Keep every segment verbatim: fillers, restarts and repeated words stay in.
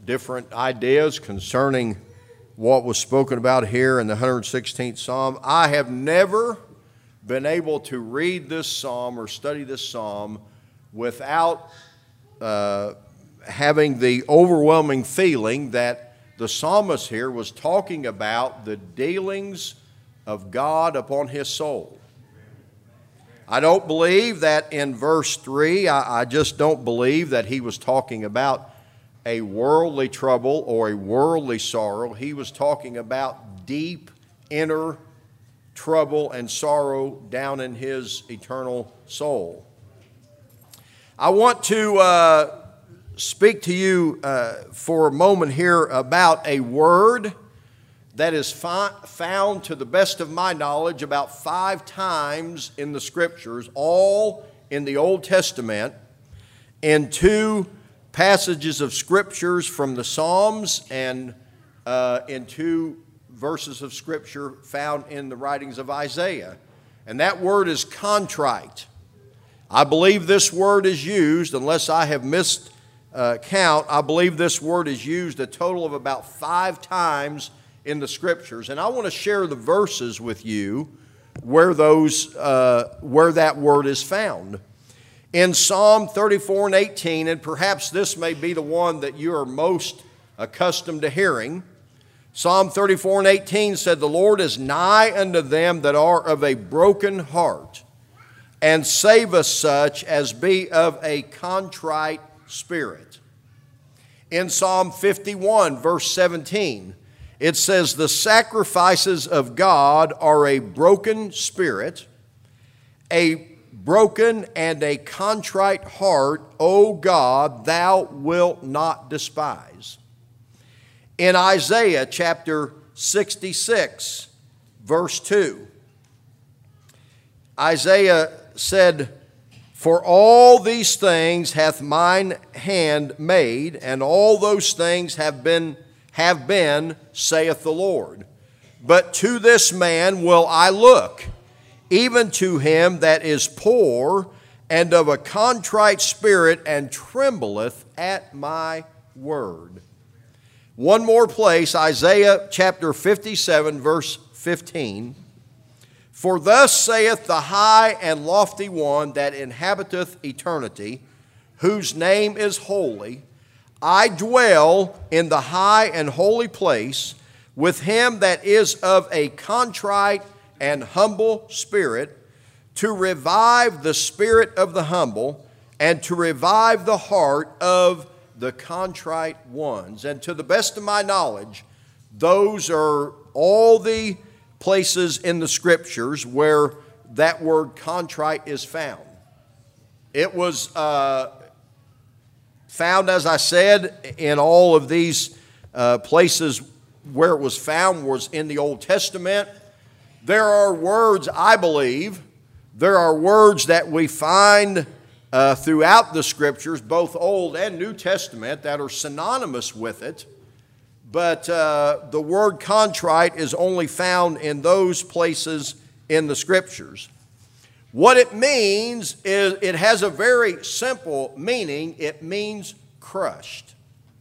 different ideas concerning what was spoken about here in the one hundred sixteenth Psalm. I have never been able to read this psalm or study this psalm without uh, having the overwhelming feeling that the psalmist here was talking about the dealings of God upon his soul. I don't believe that in verse three, I, I just don't believe that he was talking about a worldly trouble or a worldly sorrow. He was talking about deep inner trouble and sorrow down in his eternal soul. I want to uh, speak to you uh, for a moment here about a word that is fi- found, to the best of my knowledge, about five times in the Scriptures, all in the Old Testament, in two passages of Scriptures from the Psalms and uh, in two verses of Scripture found in the writings of Isaiah. And that word is contrite. I believe this word is used, unless I have missed uh, count, I believe this word is used a total of about five times in the Scriptures. And I want to share the verses with you where those uh, where that word is found. In Psalm thirty-four and eighteen, and perhaps this may be the one that you are most accustomed to hearing, Psalm thirty-four and eighteen said, "The Lord is nigh unto them that are of a broken heart, and saveth such as be of a contrite spirit." In Psalm fifty-one, verse seventeen, it says, "The sacrifices of God are a broken spirit, a broken and a contrite heart, O God, thou wilt not despise." In Isaiah chapter sixty-six, verse two, Isaiah said, "For all these things hath mine hand made, and all those things have been, have been, saith the Lord. But to this man will I look, even to him that is poor and of a contrite spirit, and trembleth at my word." One more place, Isaiah chapter fifty-seven, verse fifteen. "For thus saith the high and lofty one that inhabiteth eternity, whose name is holy, I dwell in the high and holy place with him that is of a contrite and humble spirit, to revive the spirit of the humble, and to revive the heart of the contrite ones." And to the best of my knowledge, those are all the places in the Scriptures where that word contrite is found. It was uh, found, as I said, in all of these uh, places where it was found was in the Old Testament. There are words, I believe, there are words that we find uh, throughout the Scriptures, both Old and New Testament, that are synonymous with it. But uh, the word contrite is only found in those places in the Scriptures. What it means is, it has a very simple meaning. It means crushed.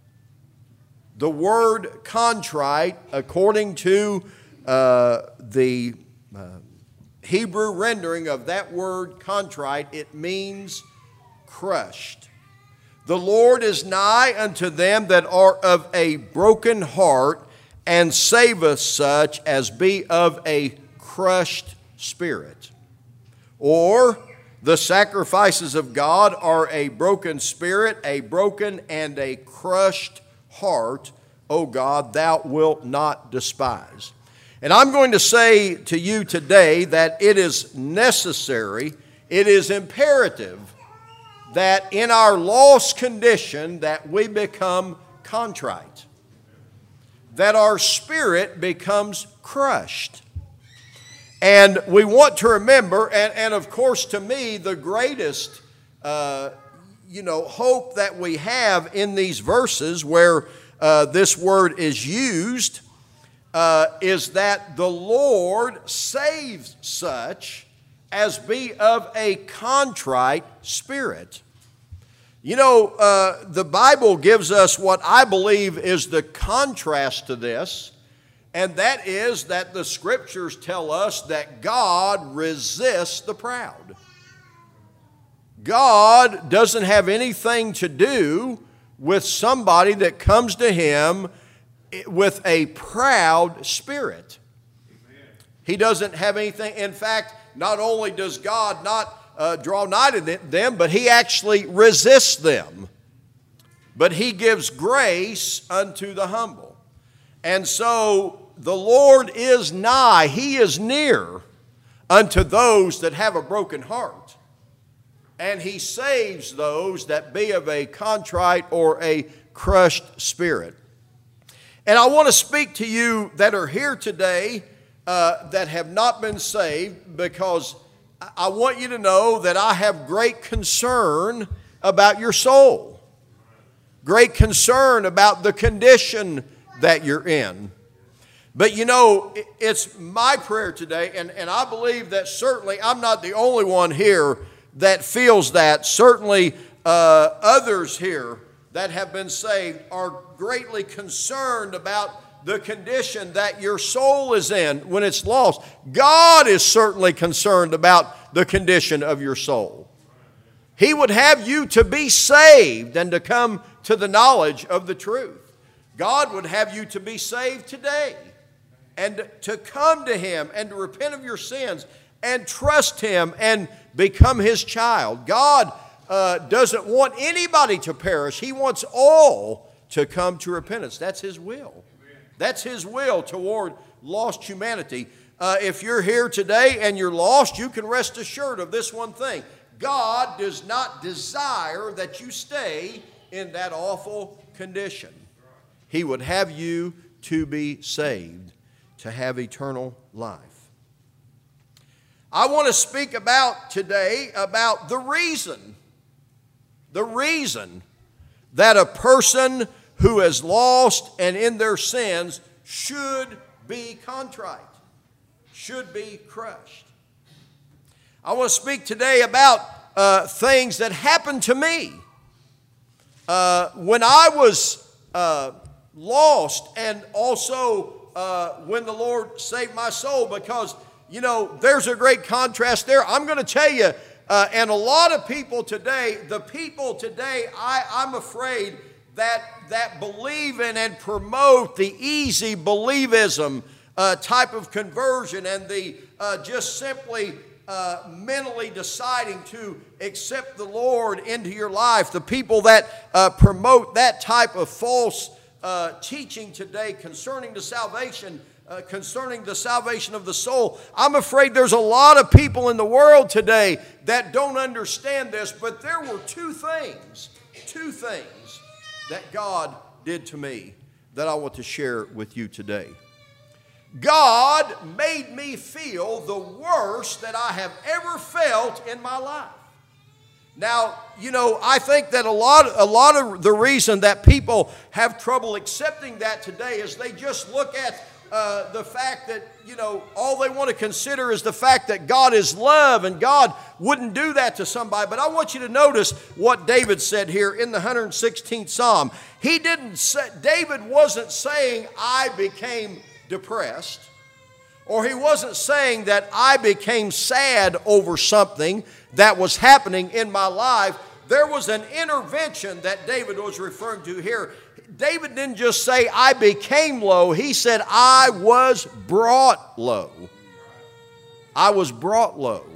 The word contrite, according to uh, the uh, Hebrew rendering of that word contrite, it means crushed. "The Lord is nigh unto them that are of a broken heart, and saveth such as be of a crushed spirit." Or, "The sacrifices of God are a broken spirit, a broken and a crushed heart, O God, thou wilt not despise." And I'm going to say to you today that it is necessary, it is imperative, that in our lost condition that we become contrite, that our spirit becomes crushed. And we want to remember, and, and of course to me, the greatest uh, you know, hope that we have in these verses where uh, this word is used uh, is that the Lord saves such as be of a contrite spirit. You know, uh, the Bible gives us what I believe is the contrast to this, and that is that the Scriptures tell us that God resists the proud. God doesn't have anything to do with somebody that comes to Him with a proud spirit. He doesn't have anything. In fact, not only does God not uh, draw nigh to them, but He actually resists them. But He gives grace unto the humble. And so the Lord is nigh, He is near unto those that have a broken heart. And He saves those that be of a contrite or a crushed spirit. And I want to speak to you that are here today uh, that have not been saved, because I want you to know that I have great concern about your soul. Great concern about the condition that you're in. But you know, it's my prayer today, and, and I believe that certainly I'm not the only one here that feels that. Certainly uh, others here that have been saved are greatly concerned about the condition that your soul is in when it's lost. God is certainly concerned about the condition of your soul. He would have you to be saved and to come to the knowledge of the truth. God would have you to be saved today and to come to Him and to repent of your sins and trust Him and become His child. God uh, doesn't want anybody to perish. He wants all to come to repentance. That's His will. That's His will toward lost humanity. Uh, if you're here today and you're lost, you can rest assured of this one thing. God does not desire that you stay in that awful condition. He would have you to be saved, to have eternal life. I want to speak about today about the reason, the reason that a person who is lost and in their sins should be contrite, should be crushed. I want to speak today about uh, things that happened to me uh, when I was uh, lost, and also uh, when the Lord saved my soul, because, you know, there's a great contrast there. I'm going to tell you, uh, and a lot of people today, the people today, I, I'm afraid that, that believe in and promote the easy believism uh, type of conversion, and the uh, just simply uh, mentally deciding to accept the Lord into your life. The people that uh, promote that type of false uh, teaching today concerning the salvation, uh, concerning the salvation of the soul. I'm afraid there's a lot of people in the world today that don't understand this, but there were two things, two things that God did to me that I want to share with you today. God made me feel the worst that I have ever felt in my life. Now, you know, I think that a lot, a lot of the reason that people have trouble accepting that today is they just look at uh, the fact that, you know, all they want to consider is the fact that God is love and God wouldn't do that to somebody. But I want you to notice what David said here in the one hundred sixteenth Psalm. He didn't say, David wasn't saying, I became depressed, or he wasn't saying that I became sad over something that was happening in my life. There was an intervention that David was referring to here. David didn't just say I became low. He said I was brought low. I was brought low.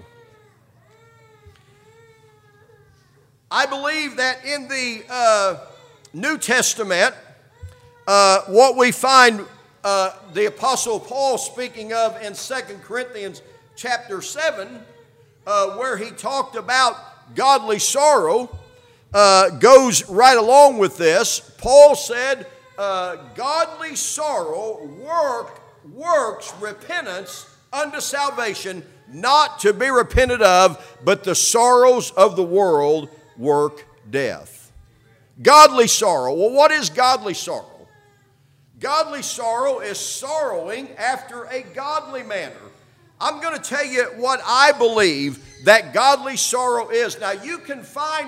I believe that in the uh, New Testament, uh, what we find uh, the Apostle Paul speaking of in Second Corinthians chapter seven, uh, where he talked about godly sorrow, uh, goes right along with this. Paul said, uh, godly sorrow work, works repentance unto salvation, not to be repented of, but the sorrows of the world work death. Godly sorrow. Well, what is godly sorrow? Godly sorrow is sorrowing after a godly manner. I'm going to tell you what I believe that godly sorrow is. Now, you can find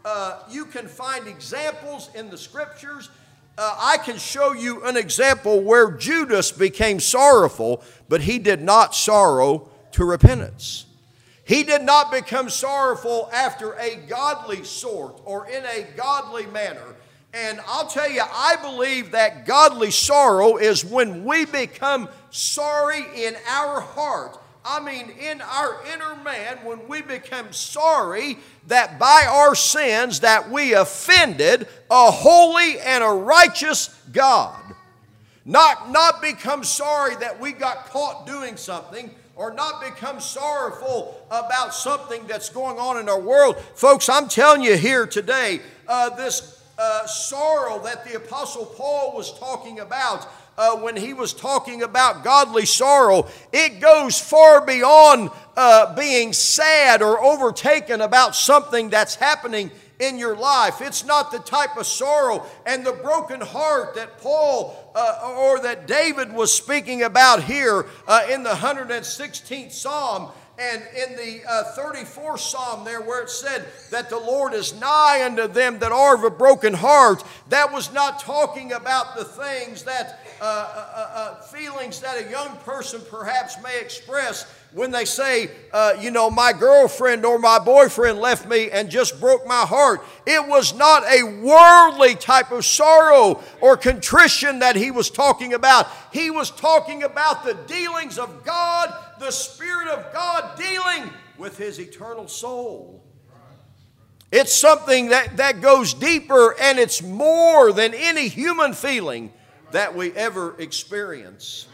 uh, you can find examples in the Scriptures. Uh, I can show you an example where Judas became sorrowful, but he did not sorrow to repentance. He did not become sorrowful after a godly sort or in a godly manner. And I'll tell you, I believe that godly sorrow is when we become sorry in our heart. I mean, in our inner man, when we become sorry that by our sins that we offended a holy and a righteous God. Not, not become sorry that we got caught doing something, or not become sorrowful about something that's going on in our world. Folks, I'm telling you here today, uh, this uh, sorrow that the Apostle Paul was talking about uh, when he was talking about godly sorrow, it goes far beyond uh, being sad or overtaken about something that's happening in your life. It's not the type of sorrow and the broken heart that Paul uh, or that David was speaking about here uh, in the one hundred sixteenth Psalm and in the uh, thirty-fourth Psalm there, where it said that the Lord is nigh unto them that are of a broken heart. That was not talking about the things that uh, uh, uh, feelings that a young person perhaps may express when they say, uh, you know, my girlfriend or my boyfriend left me and just broke my heart. It was not a worldly type of sorrow or contrition that he was talking about. He was talking about the dealings of God, the Spirit of God dealing with his eternal soul. It's something that, that goes deeper, and it's more than any human feeling that we ever experience.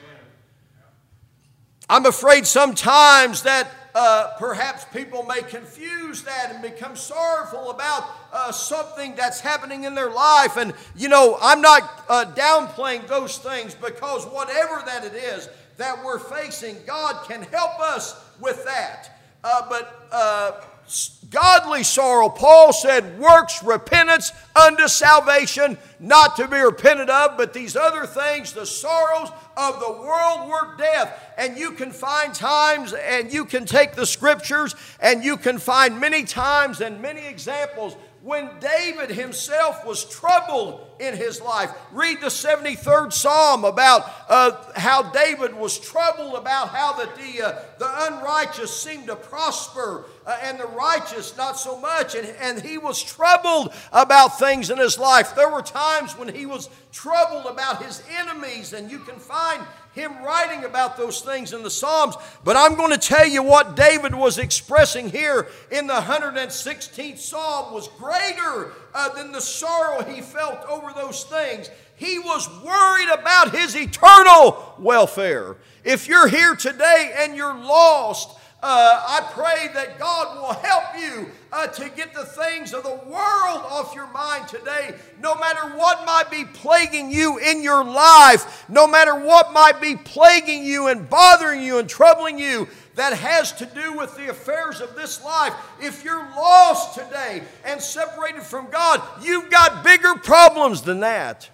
I'm afraid sometimes that uh, perhaps people may confuse that and become sorrowful about uh, something that's happening in their life. And, you know, I'm not uh, downplaying those things, because whatever that it is that we're facing, God can help us with that. Uh, but uh, godly sorrow, Paul said, works repentance unto salvation, not to be repented of, but these other things, the sorrows of the world, work death. And you can find times, and you can take the Scriptures, and you can find many times and many examples when David himself was troubled in his life. Read the seventy-third Psalm about uh, how David was troubled about how that the, uh, the unrighteous seemed to prosper uh, and the righteous not so much. And, and he was troubled about things in his life. There were times when he was troubled about his enemies, and you can find him writing about those things in the Psalms. But I'm going to tell you what David was expressing here in the one hundred sixteenth Psalm was greater uh, than the sorrow he felt over those things. He was worried about his eternal welfare. If you're here today and you're lost, Uh, I pray that God will help you uh, to get the things of the world off your mind today. No matter what might be plaguing you in your life, no matter what might be plaguing you and bothering you and troubling you that has to do with the affairs of this life. If you're lost today and separated from God, you've got bigger problems than that.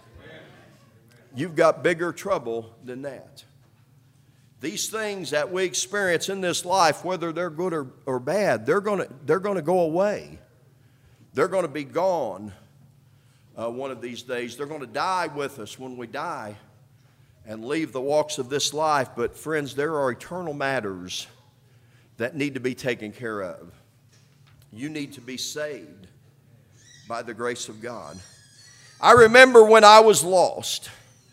You've got bigger trouble than that. These things that we experience in this life, whether they're good or, or bad, they're going to they're going to go away. They're going to be gone uh, one of these days. They're going to die with us when we die and leave the walks of this life. But friends, there are eternal matters that need to be taken care of. You need to be saved by the grace of God. I remember when I was lost.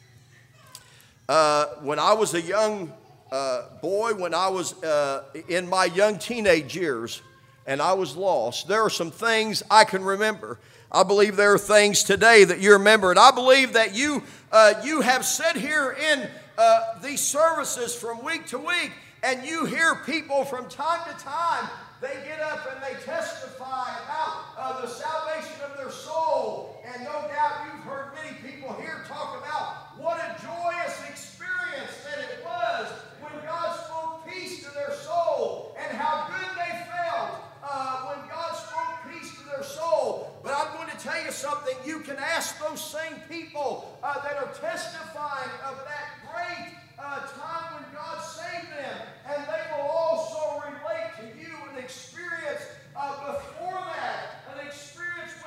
Uh, when I was a young Uh, boy, when I was uh, in my young teenage years and I was lost, there are some things I can remember. I believe there are things today that you remember. And I believe that you, uh, you have sat here in uh, these services from week to week, and you hear people from time to time, they get up and they testify about uh, the salvation of their soul. And no doubt you've heard many people here talk about what a joyous experience that it was when God spoke peace to their soul, and how good they felt uh, when God spoke peace to their soul. But I'm going to tell you something. You can ask those same people uh, that are testifying of that great uh, time when God saved them, and they will also relate to you an experience uh, before that, an experience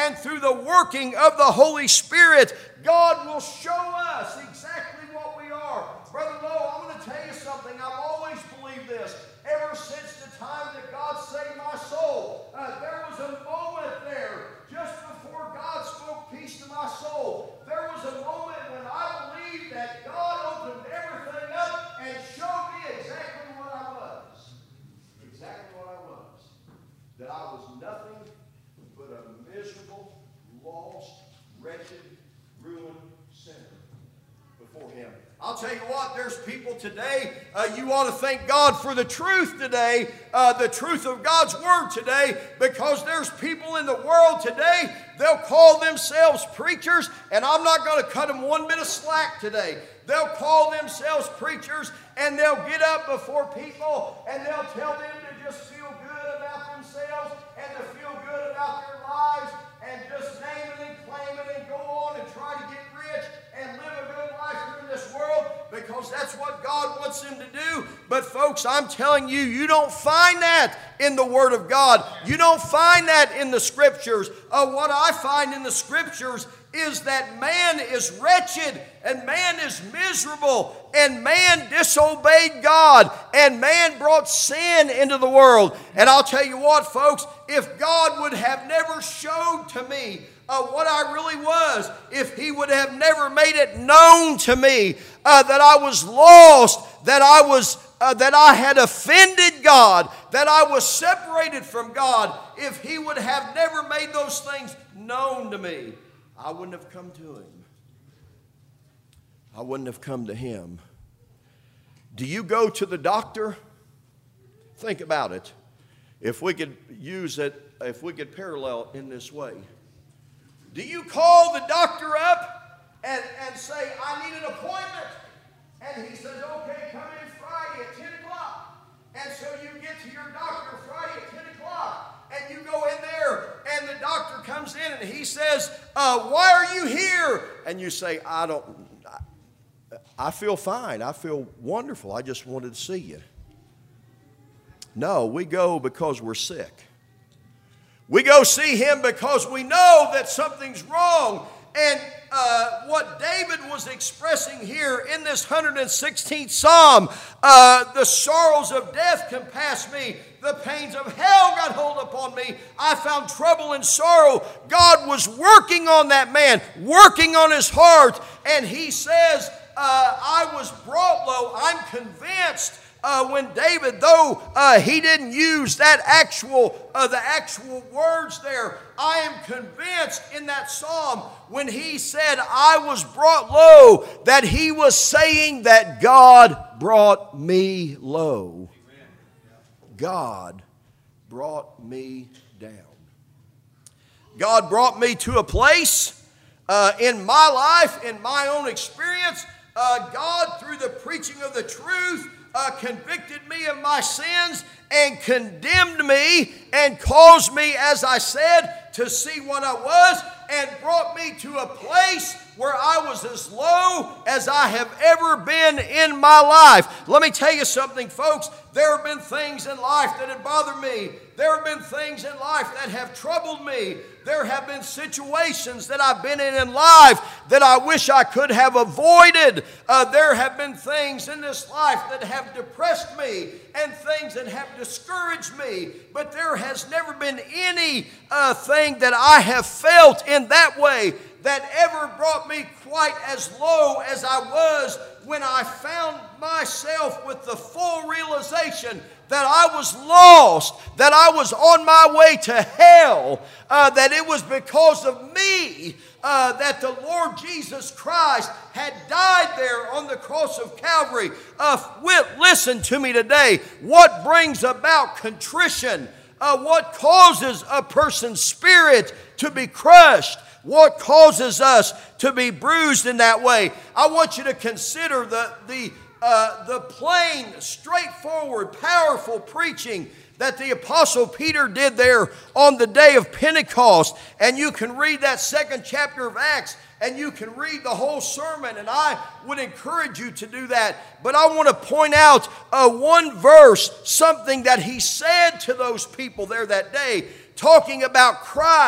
and through the working of the Holy Spirit, God will show us exactly what we are. Brother Lowe, I'm going to tell you something. I've always believed this. Ever since the time that God saved my soul, uh, there was a moment there just before God spoke peace to my soul. There was a moment when I believed that God opened everything up and showed me exactly what I was. Exactly what I was. That I was nothing but a miserable, lost, wretched, ruined sinner before Him. I'll tell you what, there's people today, uh, you ought to thank God for the truth today, uh, the truth of God's Word today, because there's people in the world today, they'll call themselves preachers, and I'm not going to cut them one bit of slack today. They'll call themselves preachers, and they'll get up before people, and they'll tell them to just feel good about themselves, and to feel good about their lives, and just name it and claim it, and go on and try to get rich, and live a good life here in this world, because that's what God wants them to do. But folks, I'm telling you, you don't find that in the Word of God. You don't find that in the Scriptures. Uh, what I find in the Scriptures is that man is wretched, and man is miserable, and man disobeyed God, and man brought sin into the world. And I'll tell you what, folks, if God would have never showed to me Uh, what I really was, if He would have never made it known to me uh, that I was lost, that I was, uh, that I had offended God, that I was separated from God, if He would have never made those things known to me, I wouldn't have come to Him. I wouldn't have come to Him. Do you go to the doctor? Think about it. If we could use it, if we could parallel in this way. Do you call the doctor up and, and say, I need an appointment? And he says, okay, come in Friday at ten o'clock. And so you get to your doctor Friday at ten o'clock. And you go in there, and the doctor comes in, and he says, uh, why are you here? And you say, I don't, I, I feel fine. I feel wonderful. I just wanted to see you. No, we go because we're sick. We go see Him because we know that something's wrong. And uh, what David was expressing here in this one hundred sixteenth Psalm, uh, the sorrows of death compassed me. The pains of hell got hold upon me. I found trouble and sorrow. God was working on that man, working on his heart. And he says, uh, I was brought low. I'm convinced Uh, when David, though uh, he didn't use that actual, uh, the actual words there, I am convinced in that psalm when he said, I was brought low, that he was saying that God brought me low. God brought me down. God brought me to a place uh, in my life, in my own experience. Uh, God, through the preaching of the truth, Uh, convicted me of my sins and condemned me and caused me, as I said, to see what I was, and brought me to a place where I was as low as I have ever been in my life. Let me tell you something, folks. There have been things in life that have bothered me. There have been things in life that have troubled me. There have been situations that I've been in in life that I wish I could have avoided. Uh, there have been things in this life that have depressed me and things that have discouraged me. But there has never been any uh, thing that I have felt in that way that ever brought me quite as low as I was when I found myself with the full realization that I was lost, that I was on my way to hell, uh, that it was because of me uh, that the Lord Jesus Christ had died there on the cross of Calvary. Uh, listen to me today. What brings about contrition? Uh, what causes a person's spirit to be crushed? What causes us to be bruised in that way? I want you to consider the, the, uh, the plain, straightforward, powerful preaching that the Apostle Peter did there on the day of Pentecost. And you can read that second chapter of Acts, and you can read the whole sermon, and I would encourage you to do that. But I want to point out uh, one verse, something that he said to those people there that day, talking about Christ.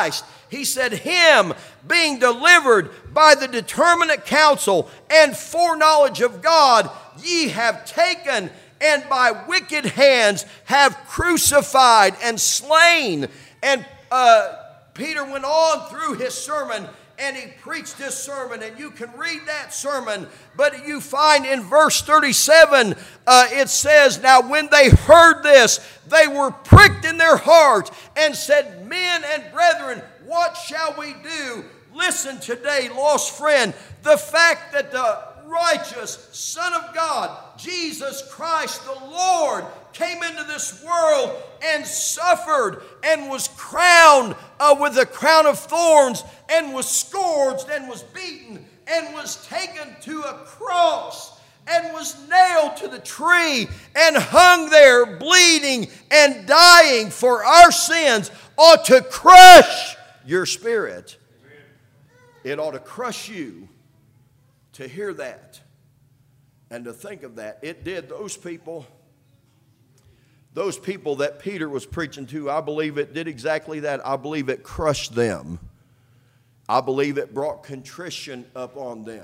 He said, him being delivered by the determinate counsel and foreknowledge of God, ye have taken and by wicked hands have crucified and slain. And uh, Peter went on through his sermon, and he preached his sermon, and you can read that sermon. But you find in verse thirty-seven, uh, it says, now when they heard this, they were pricked in their heart and said, men and brethren, what shall we do? Listen today, lost friend, the fact that the righteous Son of God, Jesus Christ the Lord, came into this world and suffered and was crowned uh, with a crown of thorns and was scourged and was beaten and was taken to a cross and was nailed to the tree and hung there bleeding and dying for our sins ought to crush your spirit. It ought to crush you to hear that and to think of that. It did. Those people, those people that Peter was preaching to, I believe it did exactly that. I believe it crushed them. I believe it brought contrition upon them.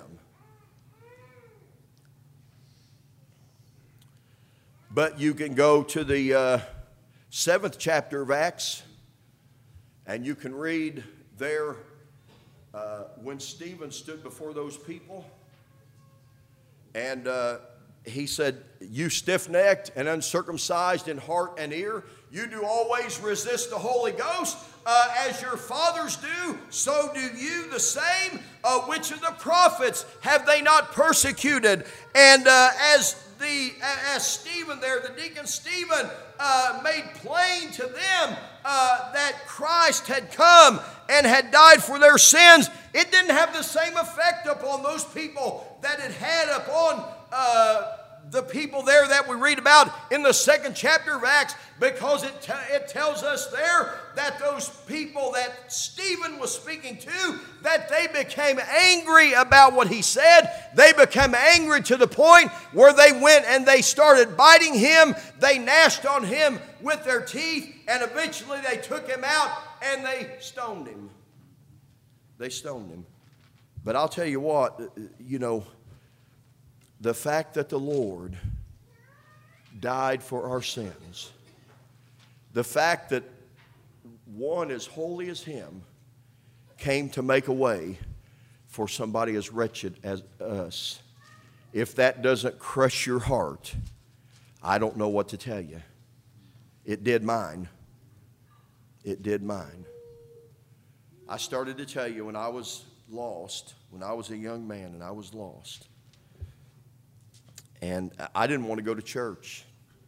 But you can go to the uh, seventh chapter of Acts, and you can read there uh, when Stephen stood before those people. And uh, he said, you stiff-necked and uncircumcised in heart and ear, you do always resist the Holy Ghost, uh, as your fathers do, so do you the same. Uh, which of the prophets have they not persecuted? And uh, as the as Stephen there, the deacon Stephen, uh, made plain to them uh, that Christ had come and had died for their sins, it didn't have the same effect upon those people that it had upon uh, the people there that we read about in the second chapter of Acts, because it, t- it tells us there that those people that Stephen was speaking to, that they became angry about what he said. They became angry to the point where they went and they started biting him. They gnashed on him with their teeth, and eventually they took him out and they stoned him. They stoned him. But I'll tell you what, you know, the fact that the Lord died for our sins, the fact that one as holy as him came to make a way for somebody as wretched as us, if that doesn't crush your heart, I don't know what to tell you. It did mine. It did mine. I started to tell you when I was lost, when I was a young man and I was lost. And I didn't want to go to church.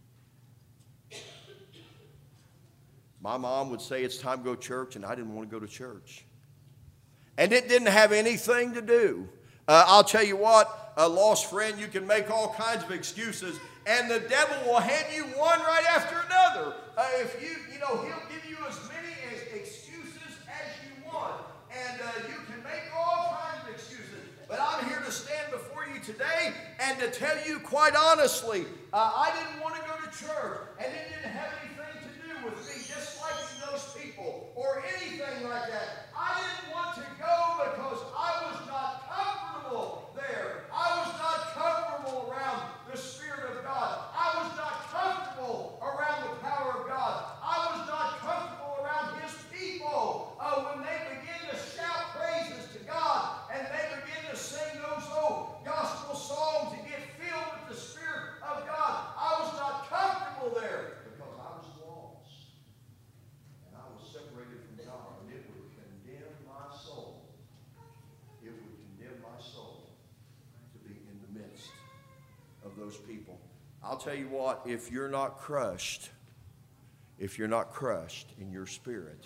My mom would say it's time to go to church, and I didn't want to go to church. And it didn't have anything to do. Uh, I'll tell you what, a lost friend, you can make all kinds of excuses, and the devil will hand you one right after another. Uh, if you, you know, he'll give you as many as excuses as you want, and uh, you can make all kinds of excuses. But I'm here to stand before you today and to tell you quite honestly, uh, I didn't want to go to church, and it didn't have anything to do with me disliking those people or anything like that. I didn't want to go because I was not comfortable there. I was not comfortable around the Spirit of God. I was not comfortable around the power of God. I was not comfortable around His people. Uh, when they begin to shout praises to God and they begin to sing those old gospel songs and get filled with the Spirit of God, I was not comfortable there because I was lost. And I was separated from God, and it would condemn my soul. It would condemn my soul to be in the midst of those people. I'll tell you what, if you're not crushed, if you're not crushed in your spirit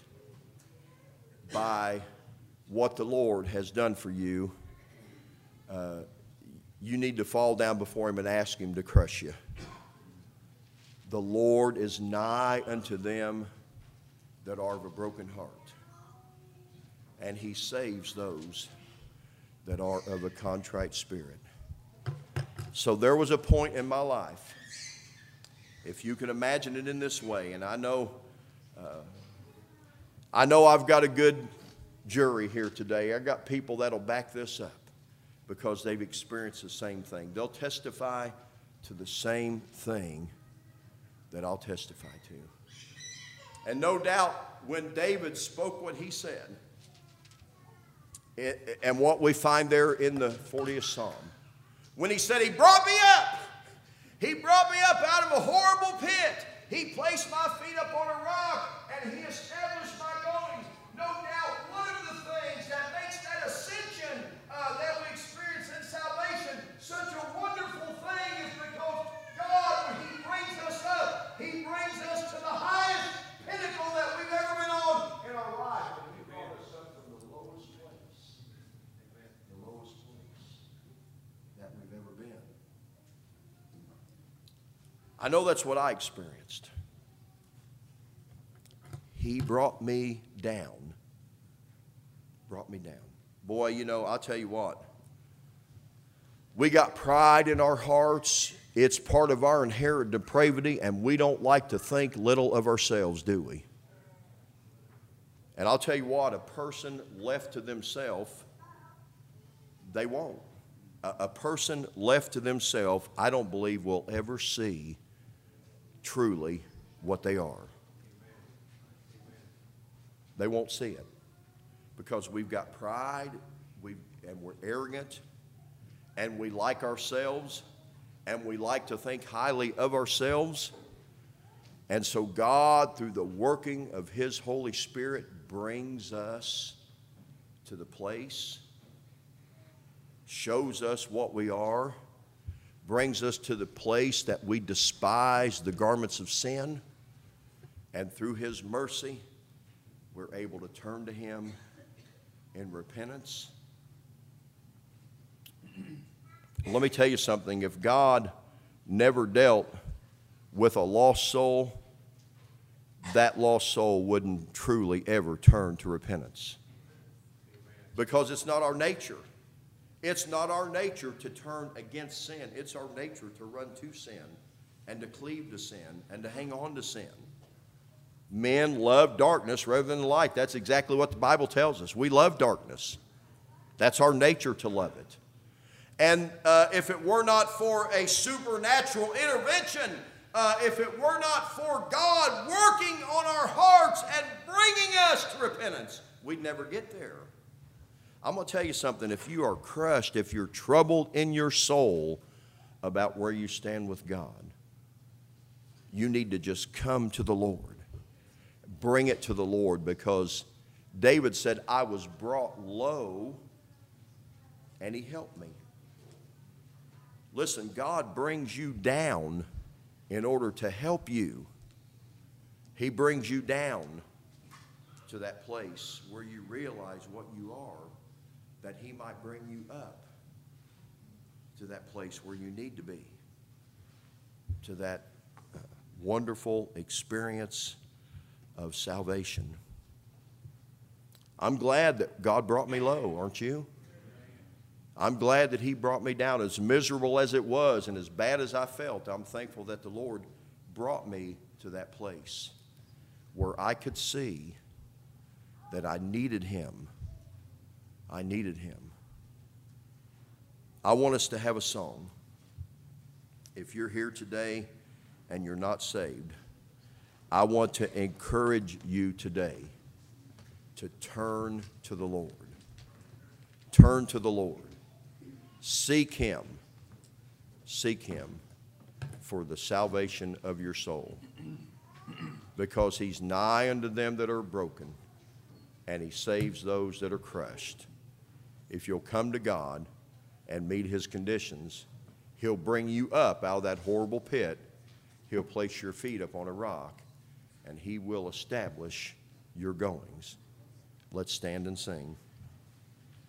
by what the Lord has done for you, uh, you need to fall down before Him and ask Him to crush you. The Lord is nigh unto them that are of a broken heart, and He saves those that are of a contrite spirit. So there was a point in my life, if you can imagine it in this way, and I know, uh, I know I've got a good jury here today. I got people that'll back this up because they've experienced the same thing. They'll testify to the same thing that I'll testify to. And no doubt, when David spoke what he said, it, and what we find there in the fortieth Psalm, when he said, he brought me up, he brought me up out of a horrible pit. He placed my feet up on a rock, and he established my goings. No doubt, one of the things that makes that ascension uh, that we experience in salvation such a wonderful thing is because God, when he brings us up, he brings us to the highest pinnacle that we've ever been on in our life. And he brought us up from the lowest place. The lowest place that we've ever been. I know that's what I experienced. He brought me down. Brought me down. Boy, you know, I'll tell you what. We got pride in our hearts. It's part of our inherent depravity, and we don't like to think little of ourselves, do we? And I'll tell you what, a person left to themselves, they won't. A, a person left to themselves, I don't believe will ever see truly what they are. They won't see it because we've got pride, we and we're arrogant, and we like ourselves, and we like to think highly of ourselves. And so God, through the working of His Holy Spirit, brings us to the place, shows us what we are, brings us to the place that we despise the garments of sin, and through His mercy, we're able to turn to Him in repentance. Let me tell you something. If God never dealt with a lost soul, that lost soul wouldn't truly ever turn to repentance. Because it's not our nature. It's not our nature to turn against sin. It's our nature to run to sin and to cleave to sin and to hang on to sin. Men love darkness rather than light. That's exactly what the Bible tells us. We love darkness. That's our nature to love it. And uh, if it were not for a supernatural intervention, uh, if it were not for God working on our hearts and bringing us to repentance, we'd never get there. I'm going to tell you something. If you are crushed, if you're troubled in your soul about where you stand with God, you need to just come to the Lord. Bring it to the Lord, because David said, I was brought low and He helped me. Listen, God brings you down in order to help you. He brings you down to that place where you realize what you are, that He might bring you up to that place where you need to be, to that uh, wonderful experience of salvation. I'm glad that God brought me low, aren't you? I'm glad that He brought me down. As miserable as it was and as bad as I felt, I'm thankful that the Lord brought me to that place where I could see that I needed Him. I needed Him. I want us to have a song. If you're here today and you're not saved, I want to encourage you today to turn to the Lord. Turn to the Lord. Seek Him. Seek Him for the salvation of your soul. Because He's nigh unto them that are broken, and He saves those that are crushed. If you'll come to God and meet His conditions, He'll bring you up out of that horrible pit. He'll place your feet up on a rock, and He will establish your goings. Let's stand and sing.